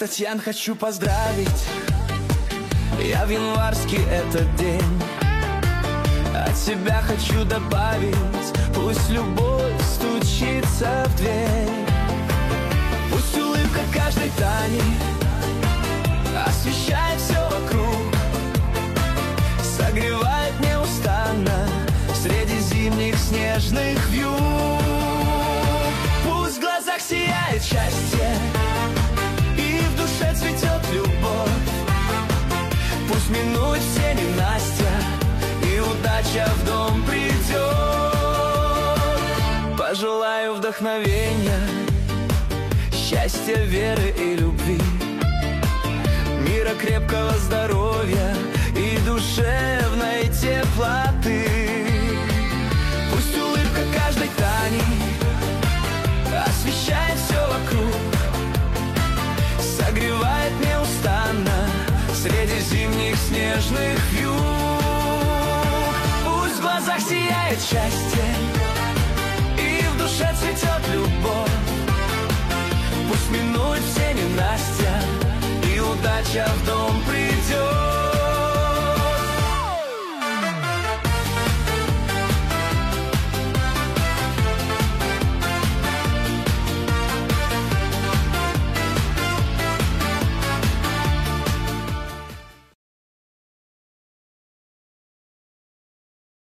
Татьян хочу поздравить. Я в январский этот день от себя хочу добавить. Пусть любовь стучится в дверь, пусть улыбка каждой Тани освещает все вокруг, согревает неустанно среди зимних снежных вьюг. Пусть в глазах сияет счастье и в душе цветет любовь. Пусть минует все ненастья и удача в дом придет. Пожелаю вдохновения, счастья, веры и любви, мира, крепкого здоровья и душевной теплоты. Пусть улыбка каждой Тани освещает все вокруг, согревает неустанно среди зимних снежных вьюг. Пусть в глазах сияет счастье и в душе цветет любовь. Пусть минует все ненастья и удача в дом придет.